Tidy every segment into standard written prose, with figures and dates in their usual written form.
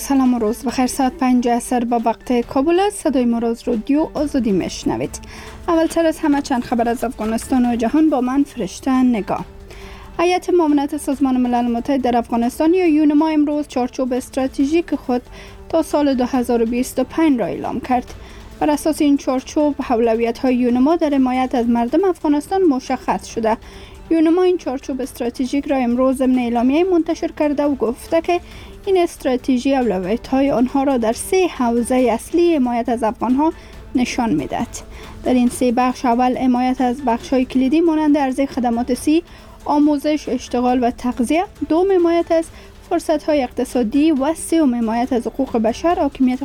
سلام و روز بخیر. ساعت 5 عصر با وقت کابل است. صدای ما را از رادیو آزادی میشنوید. اولتر از همه چند خبر از افغانستان و جهان با من فرشته نگاه. هیئت معاونت سازمان ملل متحد در افغانستان یا یونما امروز چارچوب استراتژیک خود تا سال 2025 را اعلام کرد. بر اساس این چارچوب اولویت‌های یونما در حمایت از مردم افغانستان مشخص شده. یونما این چارچوب استراتژیک را امروز ضمن اعلامیه منتشر کرده و گفته که این استراتژی اولویت‌های آنها را در 3 حوزه اصلی حمایت از افغان‌ها نشان می‌دهد. در این 3 بخش اول حمایت از بخش‌های کلیدی مانند عرضه خدمات سی، آموزش، اشتغال و تغذیه، دوم حمایت از فرصت‌های اقتصادی و سوم حمایت از حقوق بشر، حاکمیت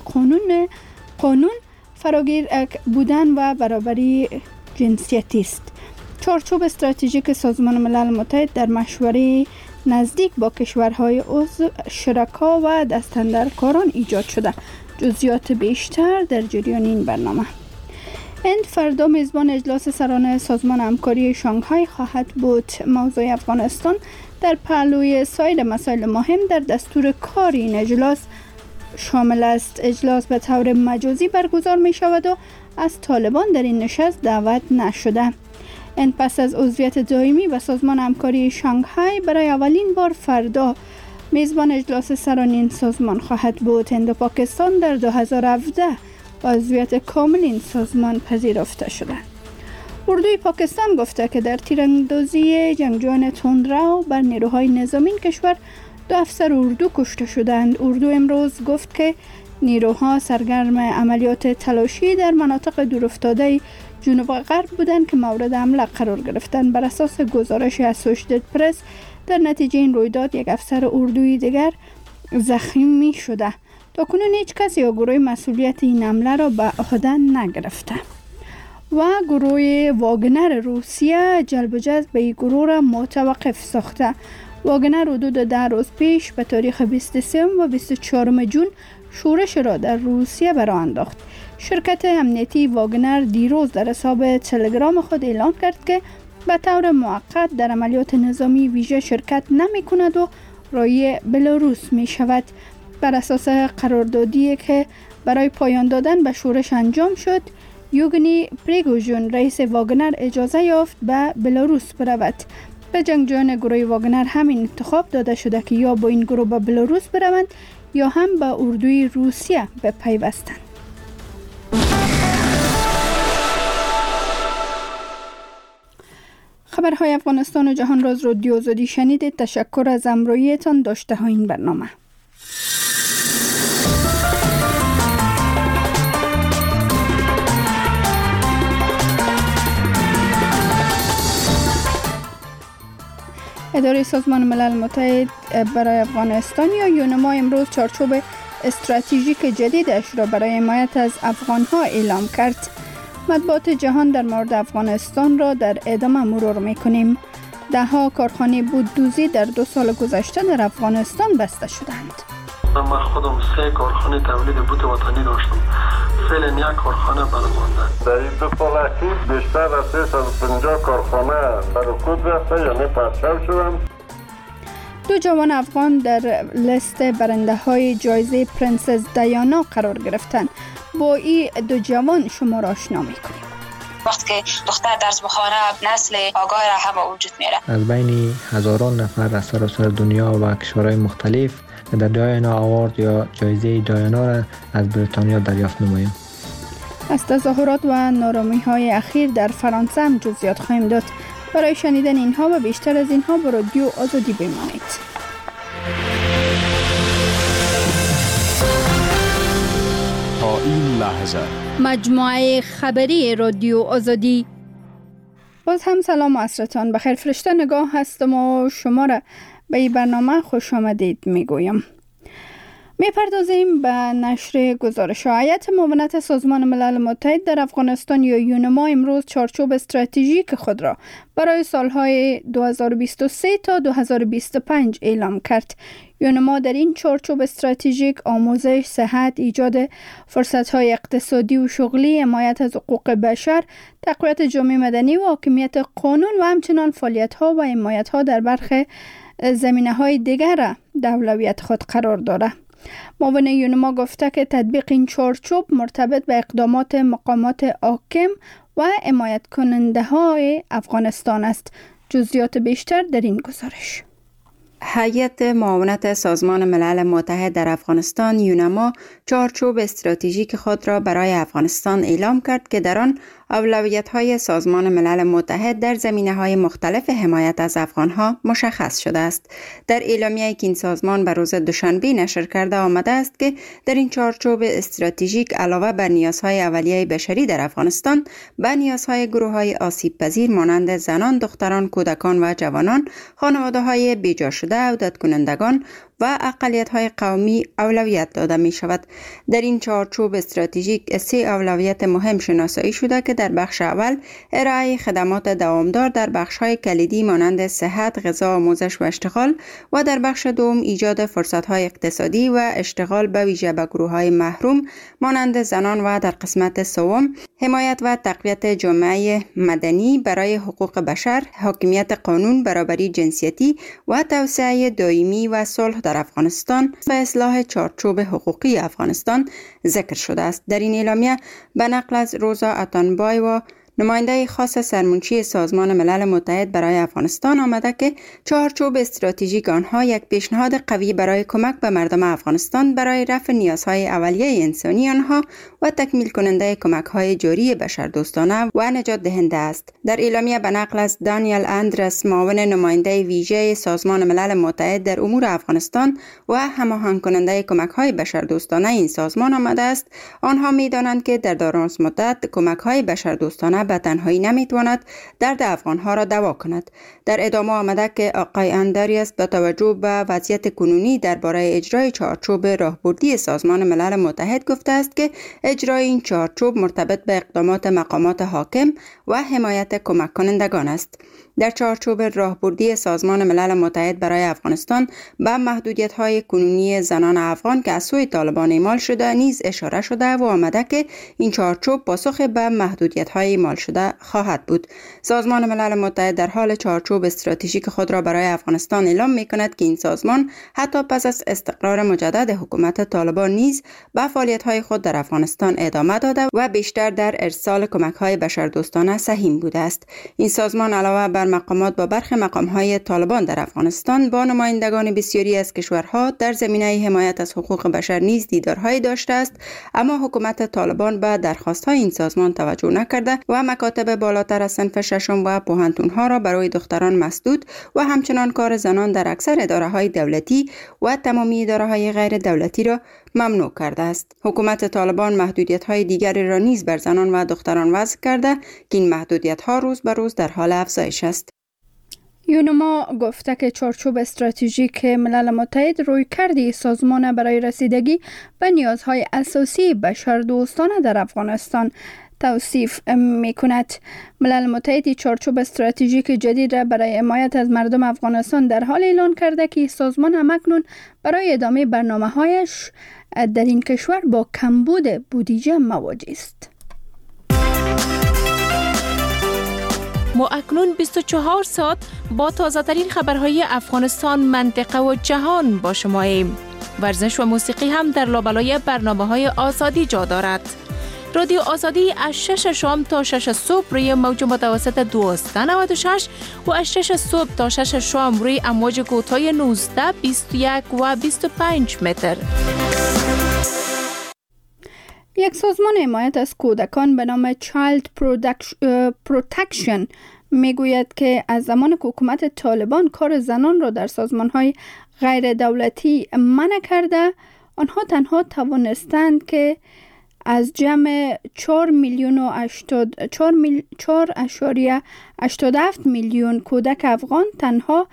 قانون، فراگیر بودن و برابری جنسیتی است. چارچوب استراتژیک سازمان ملل متحد در مشوره نزدیک با کشورهای عضو، شرکا و دستاندرکاران ایجاد شده. جزئیات بیشتر در جریان این برنامه. هند فردا میزبان اجلاس سران سازمان همکاری شانگهای خواهد بود. موضوع افغانستان در پهلوی سایر مسائل مهم در دستور کار این اجلاس شامل است. اجلاس به طور مجازی برگزار می شود و از طالبان در این نشست دعوت نشده. هند پس از عضویت دائمی و سازمان همکاری شانگهای برای اولین بار فردا میزبان اجلاس سران این سازمان خواهد بود. هند و پاکستان در 2017 با عضویت کامل این سازمان پذیرفته شده. اردوی پاکستان گفته که در تیراندازی جنگجویان تندرو بر نیروهای نظامی کشور 2 افسر اردو کشته شدند. اردو امروز گفت که نیروها سرگرم عملیات تلاشی در مناطق دورافتاده جنوب غرب بودند که مورد حمله قرار گرفتند. بر اساس گزارش اسوشیتد پرس در نتیجه این رویداد یک افسر اردویی دیگر زخمی شده. تاکنون هیچ کسی یا گروه مسئولیت این حمله را به عهده نگرفته. و گروه واگنر روسیه جلب و جذب به این گروه را متوقف ساخته. واگنر حدود 10 روز پیش به تاریخ 23 و 24 جون شورش را در روسیه برآ انداخت. شرکت امنیتی واگنر دیروز در حساب تلگرام خود اعلام کرد که به طور موقت در عملیات نظامی ویژه شرکت نمی کند و رای بلاروس می شود. بر اساس قراردادی که برای پایان دادن به شورش انجام شد، یوگنی پریگوژن رئیس واگنر اجازه یافت به بلاروس برود. به جنگجویان گروه واگنر همین انتخاب داده شده که یا با این گروه به بلاروس بروند یا هم به اردوی روسیه بپیوستند. خبرهای افغانستان و جهان را از رادیو آزادی شنیدید. تشکر از همراهیتان. داشته ها این برنامه. اداره سازمان ملل متحد برای افغانستان یا یونما امروز چارچوب استراتژیک جدیدش را برای حمایت از افغانها اعلام کرد. مطبوعات جهان در مورد افغانستان را در ادامه مرور می‌کنیم. 10 کارخانه بوددوزی در 2 سال گذشته در افغانستان بسته شدند. من خودم 3 کارخانه تولید بوت وطنی داشتم. فعلا 1 کارخانه باقی مانده. در این 2 سال اخیر بیشتر از 350 کارخانه به رکود رفته یعنی پرچاو شدند. 2 جوان افغان در لیست برنده های جایزه پرنسس دیانا قرار گرفتند. با این 2 جوان شما را آشنا می‌کنیم. وقتی که دختر درس بخوانه نسل آگاه را هم وجود میاره. از بین هزاران نفر از سراسر دنیا و کشورهای مختلف در دایانا آوارد یا جایزه دایانا را از بریتانیا دریافت نماییم. از تظاهرات و نارامی‌های اخیر در فرانسه هم جزئیات خواهیم داد. برای شنیدن اینها و بیشتر از اینها با رادیو آزادی بمانید. تا این لحظه مجموعه خبری رادیو آزادی. باز هم سلام و عصرتان بخیر. فرشته نگاه هستم و شما را به این برنامه خوش آمدید میگویم. میپردازیم به نشر گزارش. هیئت معاونت سازمان ملل متحد در افغانستان یا یونما امروز چارچوب استراتژیک خود را برای سالهای 2023 تا 2025 اعلام کرد. یونما در این چارچوب استراتژیک آموزش، صحت، ایجاد فرصت‌های اقتصادی و شغلی، حمایت از حقوق بشر، تقویت جامعه مدنی و حاکمیت قانون و همچنین فعالیت‌ها و حمایت‌ها در برخی زمینه‌های دیگر را در اولویت خود قرار دارد. معاون یونما گفته که تطبیق این چارچوب مرتبط به اقدامات مقامات حاکم و حمایت کننده های افغانستان است. جزئیات بیشتر در این گزارش. هیئت معاونت سازمان ملل متحد در افغانستان یونما چارچوب استراتژیک خود را برای افغانستان اعلام کرد که در آن اولویت‌های سازمان ملل متحد در زمینه‌های مختلف حمایت از افغان‌ها مشخص شده است. در اعلامیه‌ای که این سازمان بر روز دوشنبه نشر کرده آمده است که در این چارچوب استراتژیک علاوه بر نیازهای اولیه بشری در افغانستان، به نیازهای گروه‌های آسیب‌پذیر مانند زنان، دختران، کودکان و جوانان، خانواده‌های بیجا شده، عودت کنندگان و اقلیت‌های قومی اولویت داده می شود. در این چارچوب استراتژیک 3 اولویت مهم شناسایی شده که در بخش اول ارائه خدمات دوامدار در بخش‌های کلیدی مانند صحت، غذا، آموزش و اشتغال و در بخش دوم ایجاد فرصت‌های اقتصادی و اشتغال به ویژه به گروه‌های محروم مانند زنان و در قسمت سوم حمایت و تقویت جامعه مدنی برای حقوق بشر، حاکمیت قانون، برابری جنسیتی و توسعه دائمی و صلح در افغانستان و اصلاح چارچوب حقوقی افغانستان ذکر شده است. در این اعلامیه به نقل از روزا اتانبای و نماینده خاص سرمنشی سازمان ملل متحد برای افغانستان آمده که چارچوب استراتژیک آنها یک پیشنهاد قوی برای کمک به مردم افغانستان برای رفع نیازهای اولیه انسانی آنها و تکمیل کننده کمک‌های جاری بشردوستانه و نجات دهنده است. در اعلامیه به نقل از دانیل اندرس، معاون نماینده ویژه سازمان ملل متحد در امور افغانستان و هماهنگ کننده کمک‌های بشردوستانه این سازمان آمده است، آنها می‌دانند که در دراز مدت کمک‌های بشردوستانه به تنهایی نمیتواند درد افغانها را دوا کند. در ادامه آمده که آقای اندریاس با توجه به وضعیت کنونی درباره اجرای چارچوب راهبردی سازمان ملل متحد گفته است که اجرای این چارچوب مرتبط به اقدامات مقامات حاکم و حمایت کمک کنندگان است. در چارچوب راهبردی سازمان ملل متحد برای افغانستان به محدودیت‌های کنونی زنان افغان که از سوی طالبان اعمال شده نیز اشاره شده و آمده که این چارچوب پاسخ به محدودیت‌های اعمال شده خواهد بود. سازمان ملل متحد در حال چارچوب استراتژیک خود را برای افغانستان اعلام می‌کند که این سازمان حتی پس از استقرار مجدد حکومت طالبان نیز به فعالیت‌های خود در افغانستان ادامه داده و بیشتر در ارسال کمک‌های بشردوستانه سهیم بوده است. این سازمان علاوه بر مقامات با برخی مقام‌های طالبان در افغانستان با نمایندگان بسیاری از کشورها در زمینه حمایت از حقوق بشر نیز دیدارهای داشته است، اما حکومت طالبان به درخواست‌های این سازمان توجه نکرده و مکاتب بالاتر از صنف ششم و پوهنتون‌ها را برای دختران مسدود و همچنان کار زنان در اکثر اداره‌های دولتی و تمامی اداره‌های غیر دولتی را ممنوع کرده است. حکومت طالبان محدودیت‌های دیگری را نیز بر زنان و دختران وضع کرده که این محدودیت‌ها روز به روز در حال افزایش است. یونما گفته که چارچوب استراتژیک ملل متحد رویکردی سازمان برای رسیدگی به نیازهای اساسی بشردوستانه در افغانستان توصیف می کند. ملل متحد چارچوب استراتژیک جدید را برای حمایت از مردم افغانستان در حال اعلان کرده که سازمان همکنون برای ادامه برنامه‌هایش در این کشور با کمبود بودجه مواجه است. ما اکنون 24 ساعت با تازه ترین خبرهای افغانستان، منطقه و جهان با شماییم. ورزش و موسیقی هم در لابلای برنامه‌های آزادی جا دارد. رادیو آزادی از 6 شام تا 6 صبح روی موج متوسط 1296 و از 6 صبح تا 6 شام روی امواج کوتاه 19، 21 و 25 متر. یک سازمان حمایت از کودکان به نام Child Protection میگوید که از زمان که حکومت طالبان کار زنان را در سازمان‌های غیر دولتی منع کرده، آنها تنها توانستند که از جمع 4.87 میلیون کودک افغان تنها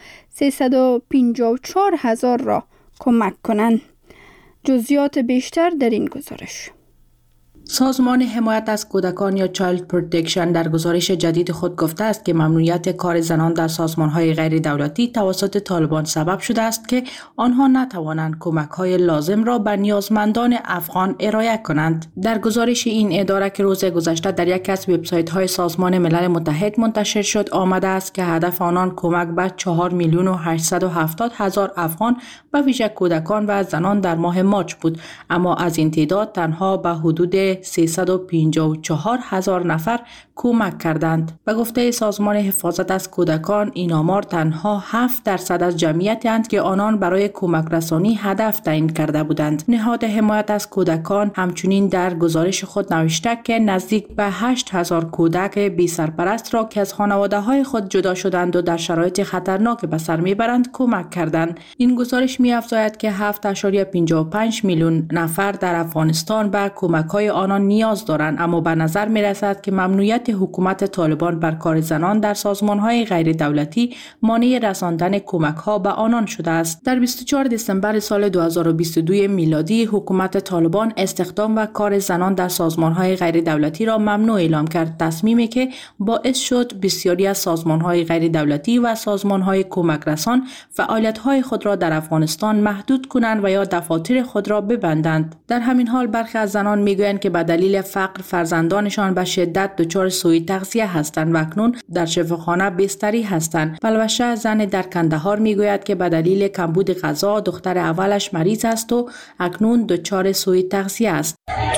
354,000 را کمک کنند. جزئیات بیشتر در این گزارش. سازمان حمایت از کودکان یا چایلد پروتکشن در گزارش جدید خود گفته است که ممنوعیت کار زنان در سازمان‌های غیر دولتی توسط طالبان سبب شده است که آنها نتوانند کمک‌های لازم را به نیازمندان افغان ارائه کنند. در گزارش این اداره که روز گذشته در یکی از وبسایت‌های سازمان ملل متحد منتشر شد آمده است که هدف آنان کمک به 4,870,000 افغان به ویژه کودکان و زنان در ماه مارچ بود، اما از این تعداد تنها به حدود 354,000 نفر کمک کردند. به گفته سازمان حفاظت از کودکان این آمار تنها 7% از جمعیت اند که آنان برای کمک رسانی هدف تعیین کرده بودند. نهاد حمایت از کودکان همچنین در گزارش خود نوشته که نزدیک به 8,000 کودک بی سرپرست را که از خانواده‌های خود جدا شدند و در شرایط خطرناک به سر میبرند کمک کردند. این گزارش می‌افزاید که 7.55 میلیون نفر در افغانستان به کمک‌های آنان نیاز دارند، اما به نظر می‌رسد که ممنوعیت حکومت طالبان بر کار زنان در سازمان‌های غیر دولتی مانع رساندن کمک‌ها به آنان شده است. در 24 دسامبر سال 2022 میلادی حکومت طالبان استخدام و کار زنان در سازمان‌های غیر دولتی را ممنوع اعلام کرد، تصمیمی که باعث شد بسیاری از سازمان‌های غیر دولتی و سازمان‌های کمک رسان فعالیت‌های خود را در افغانستان محدود کنند و یا دفاتر خود را ببندند. در همین حال برخی از زنان میگویند که به دلیل فقر فرزندانشان به شدت دچار سوء تغذیه هستند و اکنون در شفاخانه بستری هستند. بلوشه زن در کندهار میگوید که به دلیل کمبود غذا دختر اولش مریض است و اکنون دچار سوء تغذیه است.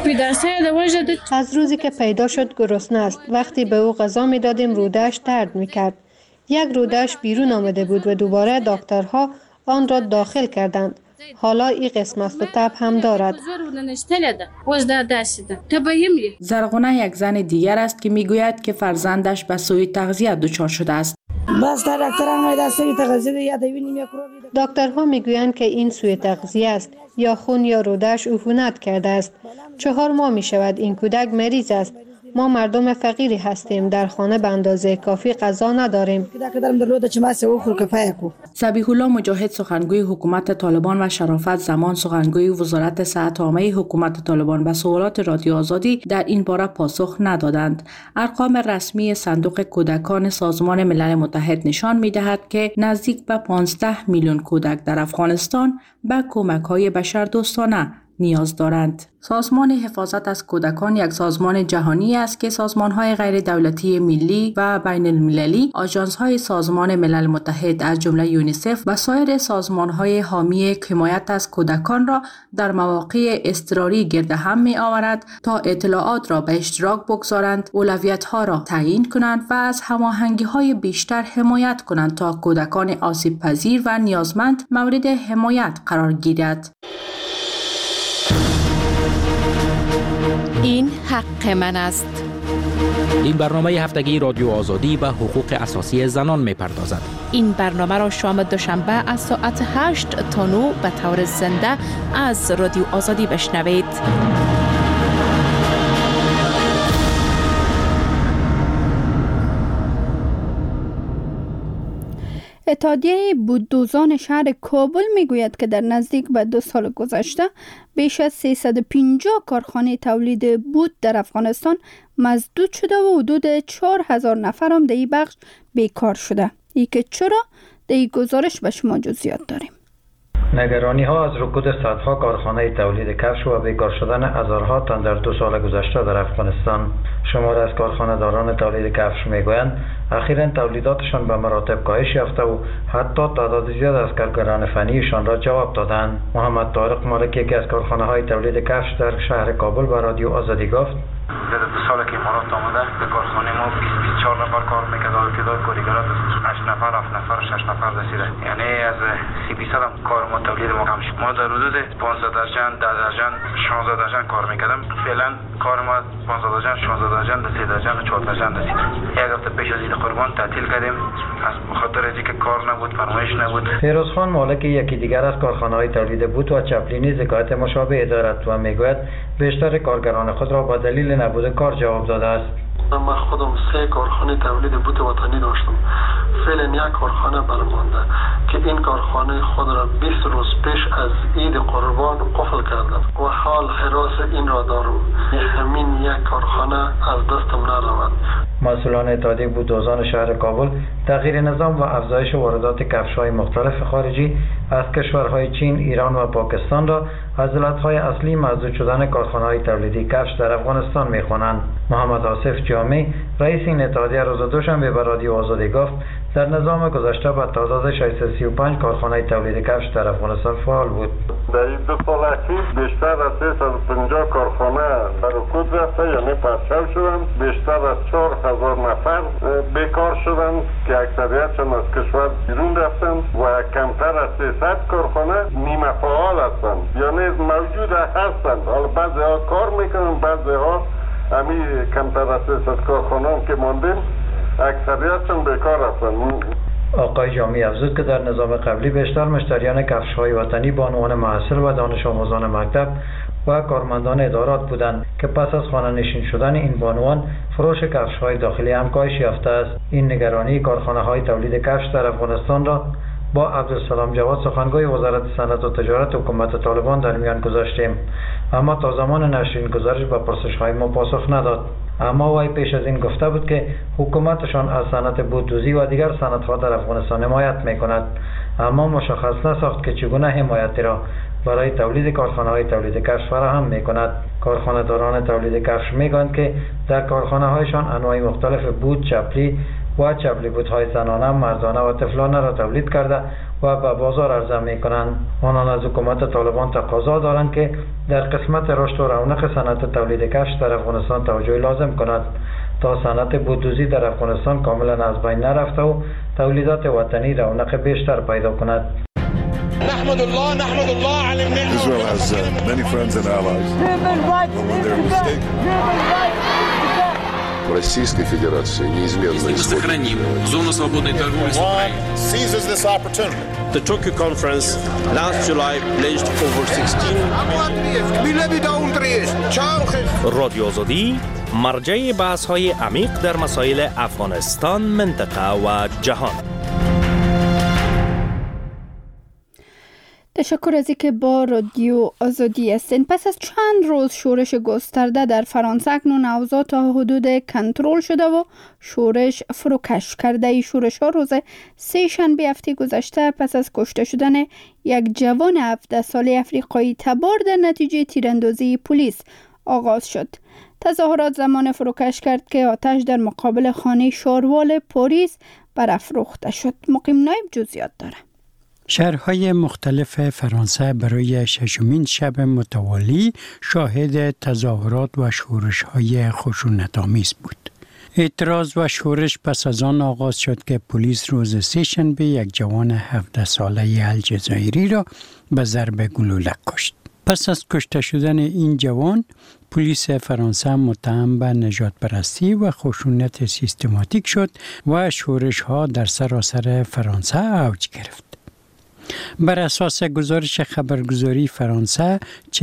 از روزی که پیدا شد گرسنه است. وقتی به او غذا میدادیم روده‌اش درد میکرد. یک روده‌اش بیرون آمده بود و دوباره دکترها آن را داخل کردند. حالا این قسم است و تب هم دارد. زرغونه یک زن دیگر است که میگوید که فرزندش به سوء تغذیه دچار شده است. دکترها میگویند که این سوء تغذیه است یا خون یا روده‌اش عفونت کرده است. 4 ماه می شود این کودک مریض است. ما مردم فقیری هستیم، در خانه به اندازه کافی غذا نداریم. ذبیح الله مجاهد سخنگوی حکومت طالبان و شرافت زمان سخنگوی وزارت صحت عامه حکومت طالبان به سوالات رادیو آزادی در این باره پاسخ ندادند. ارقام رسمی صندوق کودکان سازمان ملل متحد نشان می‌دهد که نزدیک به 15 میلیون کودک در افغانستان به کمک‌های بشردوستانه نیاز دارند. سازمان حفاظت از کودکان یک سازمان جهانی است که سازمان‌های غیر دولتی ملی و بین المللی، آژانس‌های سازمان ملل متحد از جمله یونیسف و سایر سازمان‌های حامی حمایت از کودکان را در مواقع اضطراری گرد هم می‌آورد تا اطلاعات را به اشتراک بگذارند، اولویت‌ها را تعیین کنند و از هماهنگی‌های بیشتر حمایت کنند تا کودکان آسیب‌پذیر و نیازمند مورد حمایت قرار گیرد. این حق من است. این برنامه هفتگی رادیو آزادی به حقوق اساسی زنان می‌پردازد. این برنامه را شام دوشنبه از ساعت 8 تا 9 به طور زنده از رادیو آزادی بشنوید. اتحادیه بوددوزان شهر کابل میگوید که در نزدیک به 2 سال گذشته بیش از 350 کارخانه تولید بود در افغانستان مسدود شده و حدود 4,000 نفر هم در این بخش بیکار شده. ای که چرا؟ در این گزارش به شما جزئیات داریم. نگرانی ها از رکود صدها کارخانه تولید کفش و بیکار شدن هزارها تن در 2 سال گذشته در افغانستان. شمار از کارخانه داران تولید کفش میگویند اخیراً تولیداتشان به مراتب کاهش یافته و حتی تعداد زیاد از کارگران فنیشان را جواب دادند. محمد طارق مالک یکی از کارخانه های تولید کفش در شهر کابل به رادیو آزادی گفت: در 2 سال که امارات آمده به کارخانه ما 24 نفر کار میکرد و تعداد کارگران 8 نفر 7 نفر 6 نفر رسیده، یعنی از 30% هم کار ما تولید ما کم شد. ما در حدود 15 درجن 10 درجن 16 درجن کار میکردم، فعلا کار ما 15 درجن 16 درجن 3 درجن و 4 درجن رسیده. یک هفته پیش از عید قربان تعطیل کردیم از خاطر اینکه کار نبود، فرمایش نبود. فیروز خان مالک یکی دیگر از کارخانه‌های تولید بوت و چپلینی شکایت مشابه دارد و میگوید بیشتر کارگران خود را با دلیل نبود کار جواب داده است. من خودم 3 کارخانه تولید بوت وطنی داشتم. فعلا یک کارخانه برمانده که این کارخانه خود را 20 روز پیش از عید قربان قفل کردم و حال حراس این را دارم. همین یک کارخانه از دستم نرود. مسئولان اتحادیه بودوزان شهر کابل تغییر نظام و افزایش واردات کفش‌های مختلف خارجی از کشورهای چین، ایران و پاکستان را از علتهای اصلی مسدود شدن کارخانه‌های تولیدی کفش در افغانستان می‌خوانند. محمد آصف جامی رئیس این اتحادیه روز دوشنبه به رادیو آزادی گفت در نظام گذشته به تعداد 635 کارخانه تولید کفش در افغانستان فعال بود. در این 2 سال اخیر بیشتر از 350 کارخانه در رکود رفته، یعنی پرچاو شدند. بیشتر از 4000 نفر بیکار شدند که اکثریتشان از کشور بیرون رفتند و کمتر از 300 کارخانه نیمه فعال هستند، یعنی موجود هستند. حالا بعضی‌ها کار میکنن، بعضی‌ها همین کمتر از 300 کارخانه که ماندیم اکثریتشان بیکار هستند. آقای جامی افزود که در نظام قبلی بیشتر مشتریان کفش‌های وطنی بانوان محصل و دانش آموزان مکتب و کارمندان ادارات بودند که پس از خانه نشین شدن این بانوان فروش کفش‌های داخلی هم کاهش یافته است. این نگرانی کارخانه‌های تولید کفش در افغانستان را با عبدالسلام جواد سخنگوی وزارت صنعت و تجارت حکومت طالبان در میان گذاشتیم، اما تا زمان نشر این گزارش به پرسش‌های ما پاسخ نداد. اما وی پیش از این گفته بود که حکومتشان از صنعت بوددوزی و دیگر صنعت‌ها در افغانستان حمایت می‌کند، اما مشخص نساخت که چگونه حمایتی را برای تولید کارخانه‌های تولید کفش فراهم می‌کند. کارخانه‌داران تولید کفش می‌گویند که در کارخانه‌هایشان انواع مختلف بود، چپلی و چپلی بوت‌های زنانه، مردانه و طفلانه را تولید کرده و به بازار عرضه می‌کنند. آنان از حکومت طالبان تقاضا دارند که در قسمت رشد و رونق صنعت تولید کفش در افغانستان توجه لازم کند تا صنعت بوددوزی در افغانستان کاملا از بین نرفته و تولیدات وطنی رونق بیشتر پیدا کند. Israel has many friends and allies. When they're mistaken. Российской Федерации неизменно сохраним зону свободной торговли с Украиной. Seizes this opportunity. The Tokyo conference last July pledged over 16 رادیو آزادی مرجع بحث‌های عمیق در مسائل افغانستان، منطقه و جهان. تشکر از اینکه با رادیو آزادی هستین. پس از چند روز شورش گسترده در فرانسه اکنون اوضاع تا حدود کنترل شده و شورش فروکش کرده. این شورش ها روز 3 شنبه هفته گذشته پس از کشته شدن یک جوان 17 ساله افریقایی تبار در نتیجه تیراندازی پلیس آغاز شد. تظاهرات زمان فروکش کرد که آتش در مقابل خانه شاروال پاریس برافروخته شد. مقیم نایب جزئیات داره. شهرهای مختلف فرانسه برای 6مین شب متوالی شاهد تظاهرات و شورش‌های خشونت‌آمیز بود. اعتراض و شورش پس از آن آغاز شد که پلیس روز 3 شنبه یک جوان 17 ساله الجزایری را به ضرب گلوله کشت. پس از کشته شدن این جوان، پلیس فرانسه متهم به نژاد پرستی و خشونت سیستماتیک شد و شورش‌ها در سراسر فرانسه اوج گرفت. بر اساس گزارش خبرگزاری فرانسه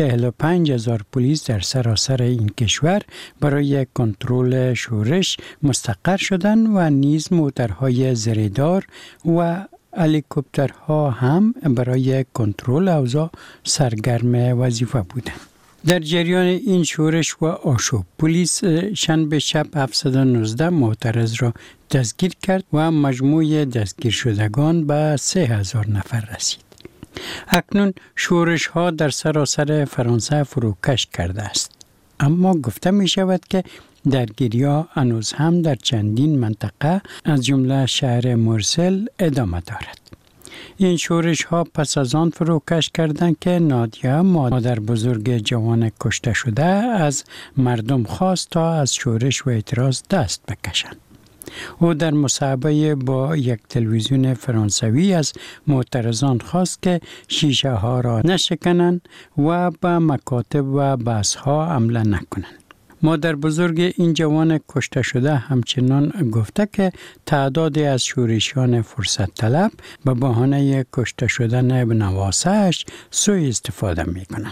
45,000 پلیس در سراسر این کشور برای کنترل شورش مستقر شدند و نیز موترهای زریدار و هلیکوپترها هم برای کنترل اوضاع سرگرم وظیفه بودند. در جریان این شورش و آشوب، پلیس شنبه شب 719 معترض را دستگیر کرد و مجموع دستگیر شدگان به 3,000 نفر رسید. اکنون شورش ها در سراسر فرانسه فروکش کرده است، اما گفته می شود که درگیری ها هنوز هم در چندین منطقه از جمله شهر مارسل ادامه دارد. این شورش ها پس از آن فروکش کردند که نادیه، مادر بزرگ جوان کشته شده، از مردم خواست تا از شورش و اعتراض دست بکشند. او در مصاحبه با یک تلویزیون فرانسوی از معترضان خواست که شیشه ها را نشکنند و به مکاتب و بحث ها حمله نکنند. مادر بزرگ این جوان کشته شده همچنان گفته که تعدادی از شورشیان فرصت طلب به بهانه کشته شدن نواسه‌اش سوء استفاده می کنند.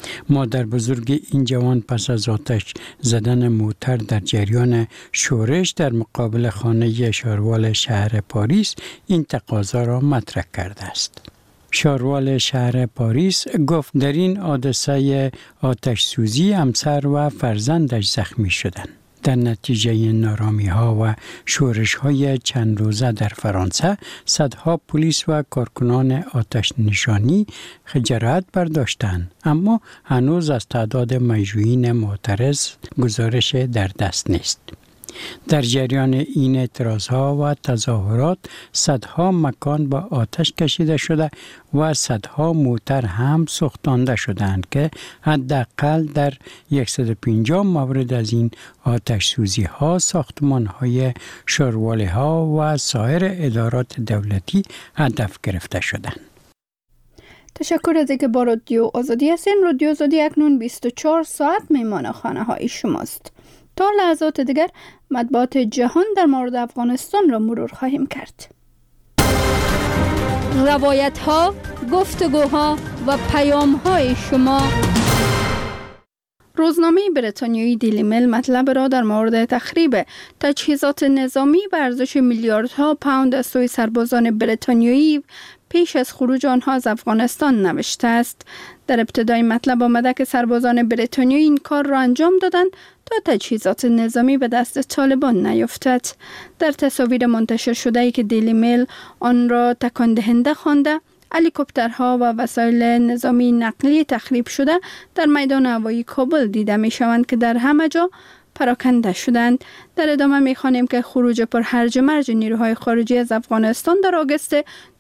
مادر بزرگ این جوان پس از آتش زدن موتر در جریان شورش در مقابل خانه شاروال شهر پاریس این تقاضا را مطرح کرده است. شاروال شهر پاریس گفت در این حادثه آتش سوزی همسر و فرزندش زخمی شدند. در نتیجه نارامی‌ها و شورش‌های چند روزه در فرانسه، صدها پلیس و کارکنان آتش نشانی جراحت برداشتند، اما هنوز از تعداد مجروحین معترض گزارش در دست نیست. در جریان این اعتراضها و تظاهرات صدها مکان با آتش کشیده شده و صدها موتر هم سوختانده شدند که حداقل در 150 مورد از این آتش سوزی ها ساختمان های شارواله ها و سایر ادارات دولتی هدف گرفته شدند. تشکر از اینکه با رادیو آزادی هستین. رادیو آزادی اکنون 24 ساعت میهمان خانه های شماست. تا لحظات دیگر مطبوعات جهان در مورد افغانستان را مرور خواهیم کرد. روایت ها، گفتگوها و پیام های شما. روزنامه بریتانیایی دیلی میل مطلب را در مورد تخریب تجهیزات نظامی به ارزش میلیاردها پوند از سوی سربازان بریتانیایی پیش از خروج آنها از افغانستان نوشته است. در ابتدای مطلب آمده که سربازان بریتانیایی این کار را انجام دادند تا تجهیزات نظامی به دست طالبان نیفتد. در تصاویر منتشر شده ای که دیلی میل آن را تکان دهنده خوانده، هلیکوپترها و وسایل نظامی نقلی تخریب شده در میدان هوایی کابل دیده می شوند که در همه جا پراکنده شدند. در ادامه می خوانیم که خروج پر هرج مرج نیروهای خارجی از افغانستان در آگوست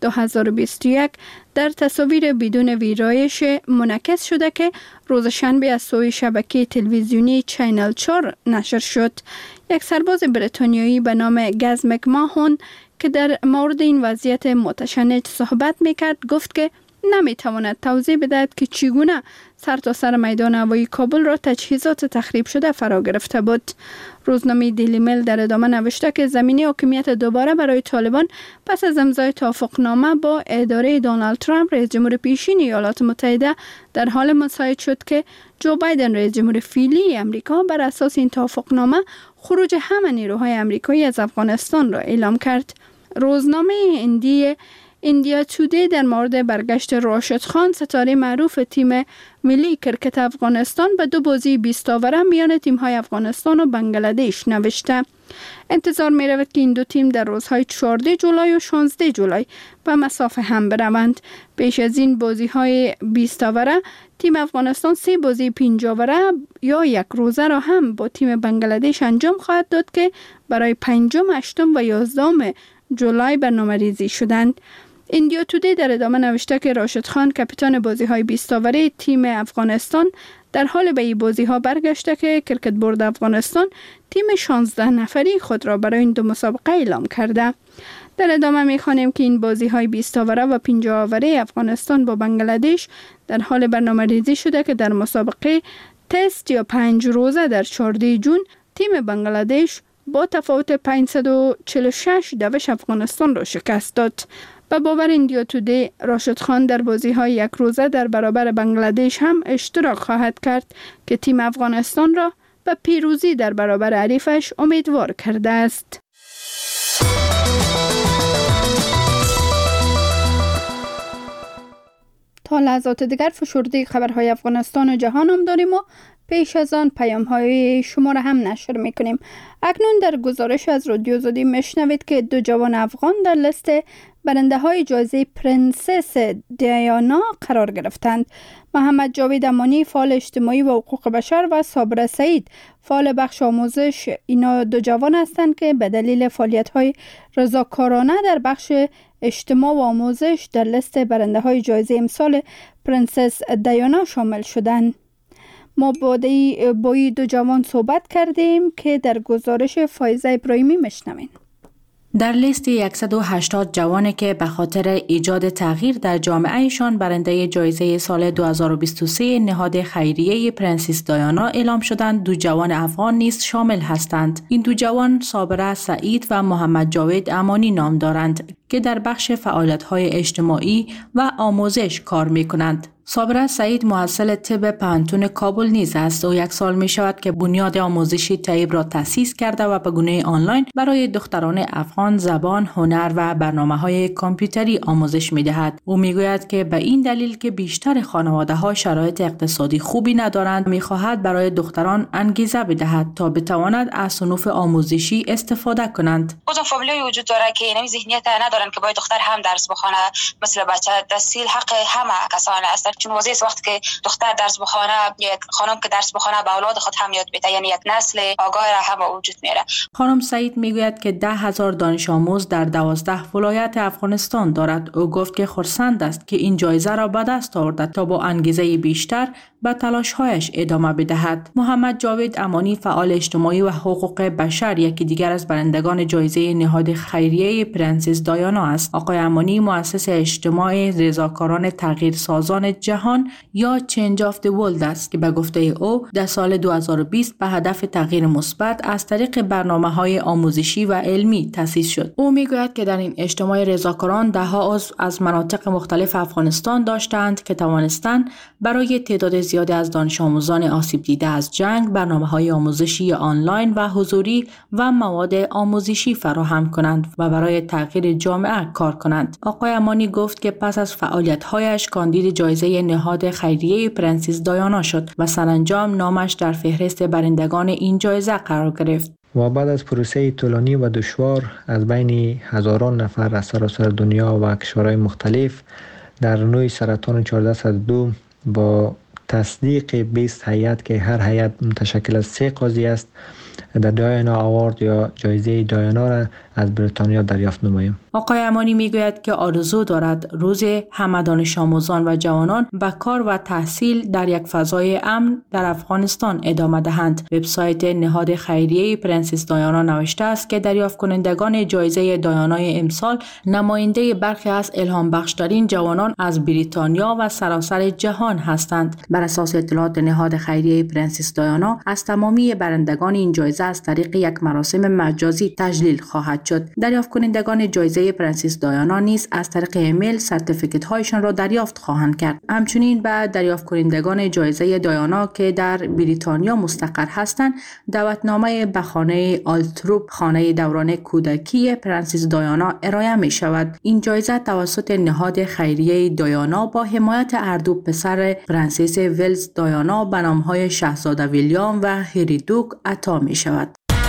2021 در تصاویر بدون ویرایش منعکس شده که روز شنبه از سوی شبکه تلویزیونی چینل 4 نشر شد. یک سرباز بریتانیایی به نام گز مکماهون که در مورد این وضعیت متشنج صحبت میکرد گفت که نمیتواند توضیح بدهد که چگونه سرتاسر میدان هوایی کابل را تجهیزات تخریب شده فرا گرفته بود. روزنامه دیلی میل در ادامه نوشته که زمینه حاکمیت دوباره برای طالبان پس از امضای توافقنامه با اداره دونالد ترامپ رئیس جمهور پیشین ایالات متحده در حال مساعد شد که جو بایدن رئیس جمهور فعلی امریکا بر اساس این توافقنامه خروج همه نیروهای امریکایی از افغانستان را اعلام کرد. روزنامه ایندیا تودی در مورد برگشت راشد خان ستاره معروف تیم ملی کرکت افغانستان به 2 بازی 20 اوره میان تیم‌های افغانستان و بنگلادش نوشته. انتظار می رود که این دو تیم در روزهای 14 جولای و 16 جولای به مسافه هم بروند. پیش از این بازی‌های 20 اوره تیم افغانستان 3 بازی 5 اوره یا 1 روزه را هم با تیم بنگلادش انجام خواهد داد که برای 5، 8 و 11 جولای برنامه‌ریزی شدند. ایندیا تودی در ادامه نوشته که راشد خان کاپیتان بازی‌های 20 اوره تیم افغانستان در حال به این بازی‌ها برگشته که کرکت بورد افغانستان تیم 16 نفری خود را برای این 2 مسابقه اعلام کرده. در ادامه می‌خوانیم که این بازی‌های 20 اوره و 50 اوره افغانستان با بنگلادش در حال برنامه‌ریزی شده که در مسابقه تست یا 5 روزه در 14 جون تیم بنگلادش با تفاوت 546 دوش افغانستان را شکست داد. به باور ایندیا تودی راشد خان در بازی‌های 1 روزه در برابر بنگلادش هم اشتراک خواهد کرد که تیم افغانستان را به پیروزی در برابر حریفش امیدوار کرده است. تا لحظات دیگر فشرده خبرهای افغانستان و جهان هم داریم و پیش از آن پیام‌های شما را هم نشر می‌کنیم. اکنون در گزارش از رادیو آزادی میشنوید که 2 جوان افغان در لیست برنده‌های جایزه پرنسس دیانا قرار گرفتند. محمد جاوید امانی فعال اجتماعی و حقوق بشر و صابر سعید فعال بخش آموزش، اینا 2 جوان هستند که به دلیل فعالیت‌های رضاکارانه در بخش اجتماع و آموزش در لیست برنده‌های جایزه امسال پرنسس دیانا شامل شدند. ما با 2 جوان صحبت کردیم که در گزارش فایزه ابراهیمی میشنوین. در لیست 180 جوانی که به خاطر ایجاد تغییر در جامعهشان برنده جایزه سال 2023 نهاد خیریه پرنسس دیانا اعلام شدند، 2 جوان افغان نیز شامل هستند. این 2 جوان صابر سعید و محمد جاوید امانی نام دارند که در بخش فعالیت‌های اجتماعی و آموزش کار می‌کنند. صابره سعید محصل طب پانتون کابل نیز است و 1 سال می شود که بنیاد آموزشی طیب را تأسیس کرده و به گونه آنلاین برای دختران افغان زبان، هنر و برنامه‌های کامپیوتری آموزش می دهد. او می گوید که به این دلیل که بیشتر خانواده ها شرایط اقتصادی خوبی ندارند می خواهد برای دختران انگیزه بدهد تا بتواند از صنوف آموزشی استفاده کنند. خودم فامیلی وجود داره که این ذهنیت ندارن که باید دختر هم درس بخونه، مثل بچه تحصیل حق همه کسان است. چون واضحه وقتی که دختر درس بخونه، یک خانم که درس بخونه به اولاد خود هم یاد بده، یعنی یک نسل آگاه را هم وجود میاره. خانم سعید میگوید که 10,000 دانش آموز در 12 ولایت افغانستان دارد. او گفت که خرسند است که این جایزه را به دست آورد تا با انگیزه بیشتر به تلاش‌هایش ادامه بدهد. محمد جاوید امانی، فعال اجتماعی و حقوق بشر، یکی دیگر از برندگان جایزه نهاد خیریه پرنسس دایانا است. آقای امانی مؤسس اجتماع رضاکاران تغییرسازان جهان یا چنج آف دی ورلد است که به گفته او در سال 2020 به هدف تغییر مثبت از طریق برنامه‌های آموزشی و علمی تأسیس شد. او میگوید که در این اجتماع رضاکاران ده‌ها عضو از مناطق مختلف افغانستان داشتند که توانستند برای تعداد زیادی از دانش آموزان آسیب دیده از جنگ برنامه‌های آموزشی آنلاین و حضوری و مواد آموزشی فراهم کنند و برای تغییر جامعه کار کنند. آقای امانی گفت که پس از فعالیت‌هایش کاندید جایزه نهاد خیریه پرنسس دایانا شد و سرانجام نامش در فهرست برندگان این جایزه قرار گرفت. و بعد از پروسه طولانی و دشوار از بین هزاران نفر از سراسر دنیا و کشورهای مختلف در نوع سرطان 1402 با تصدیق 20 هیئت که هر هیئت متشکل از 3 قاضی است، در دایانا آوارد یا جایزه دایانا را از بریتانیا دریافت نماییم. آقای امانی میگوید که آرزو دارد روز همه دانش آموزان و جوانان به کار و تحصیل در یک فضای امن در افغانستان ادامه دهند. وبسایت نهاد خیریه پرنسس دایانا نوشته است که دریافت کنندگان جایزه دایانای امسال نماینده برخی از الهام بخشترین جوانان از بریتانیا و سراسر جهان هستند. بر اساس اطلاعات نهاد خیریه پرنسس دایانا، از تمامی برندگان این جایزه از طریق یک مراسم مجازی تجلیل خواهد شد. دریافت کنندگان جایزه پرنسس دایانا نیز از طریق ایمیل سرتیفیکت هایشان را دریافت خواهند کرد. همچنین به دریافت کنندگان جایزه دایانا که در بریتانیا مستقر هستند دعوتنامه به خانه آلتروپ، خانه دوران کودکی پرنسس دایانا ارائه می شود. این جایزه توسط نهاد خیریه دایانا با حمایت اردو پسر پرنسس ولز دایانا به نام‌های شاهزاده ویلیام و هری دوک عطا می شود.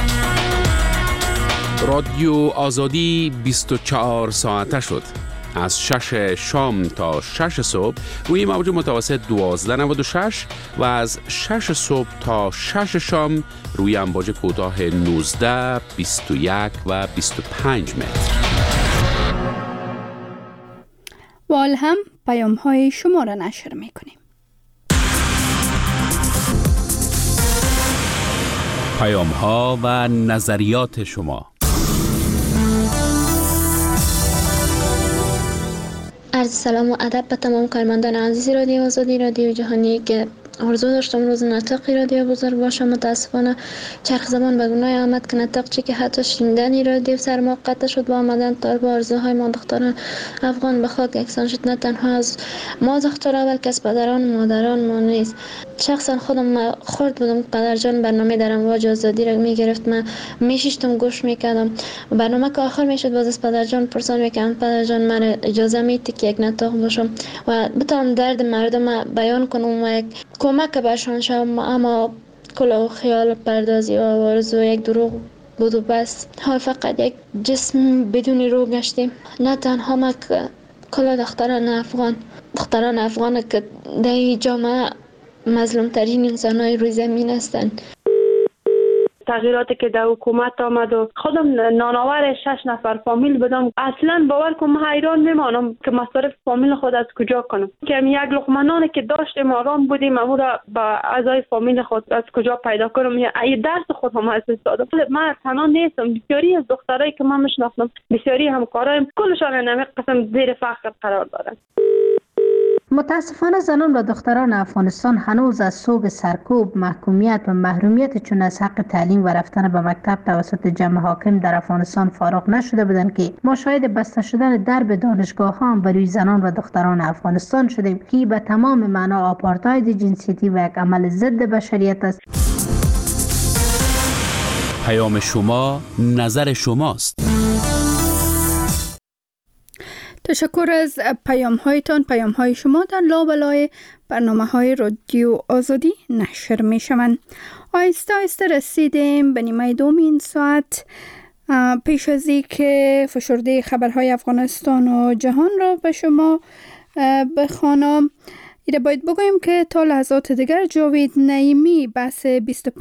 رادیو آزادی 24 ساعته شد. از 6 شام تا 6 صبح روی موج متوسط 1296 و از 6 صبح تا 6 شام روی امواج کوتاه 19، 21 و 25 متر. وال هم پیام های شما را نشر می کنیم. پیام ها و نظریات شما. عرض سلام و ادب به تمام کارمندان عزیز رادیو آزادی، رادیو جهانی که آرزو داشتم روز نطق رادیو بزرگ باشه. متاسفانه چرخ زمان به گناه آمد که نطق چی که حتی شنیدن رادیو سر ما قطع شد. با آمدن طالب آرزوهای ما دختران افغان به خاک یکسان شد. نه تنها از ما دخترها بلکه از پدران مادران ما نیست. شخصا خودم خورد بودم پدر جان برنامه در امواج آزادی را میگرفت، من میشیشتم گوش میکردم. برنامه که آخر میشد باز از پدر جان پرسان میکردم پدر جان من اجازه میدی که یک نطق باشم و بتونم درد مردم بیان کنم و یک کمک برشان شم. اما کل خیال پردازی و آرزو یک دروغ بود و بس. حال فقط یک جسم بدون روح گشتیم. نه تنها ما که کل دختران افغان که در جامعه مظلوم ترین انسان های روی زمین هستند. تغییراتی که در حکومت آمد و خودم نانآور 6 نفر فامیل بدم، اصلا باور کنم حیران میمانم که مصارف فامیل خود از کجا کنم. که یک لقمه نانی که داشتیم آرام بودیم اما را با اعضای فامیل خود از کجا پیدا کنم. ای درس خود هم از دادم. من تنها نیستم، بسیاری از دخترایی که من میشناسم، بسیاری همکارایم، کلشان نمی قسم زیر فقر قرار دارند. متاسفانه زنان و دختران افغانستان هنوز از سوگ سرکوب، محکومیت و محرومیت چون از حق تعلیم و رفتن به مکتب توسط جمع حاکم در افغانستان فارغ نشده بودند که ما شاهد بسته شدن درب دانشگاه ها بر روی زنان و دختران افغانستان شدیم که به تمام معنا آپارتاید جنسیتی و یک عمل ضد بشریت است. پیام شما، نظر شماست. تشکر از پیام های شما در لابلای برنامه های رادیو آزادی نشر می شوند. آهسته آهسته رسیدیم به نیمه دوم این ساعت. پیش از اینکه فشرده خبرهای افغانستان و جهان را به شما بخوانم، باید بگویم که تا لحظات دیگر جاوید نعیمی بحث 25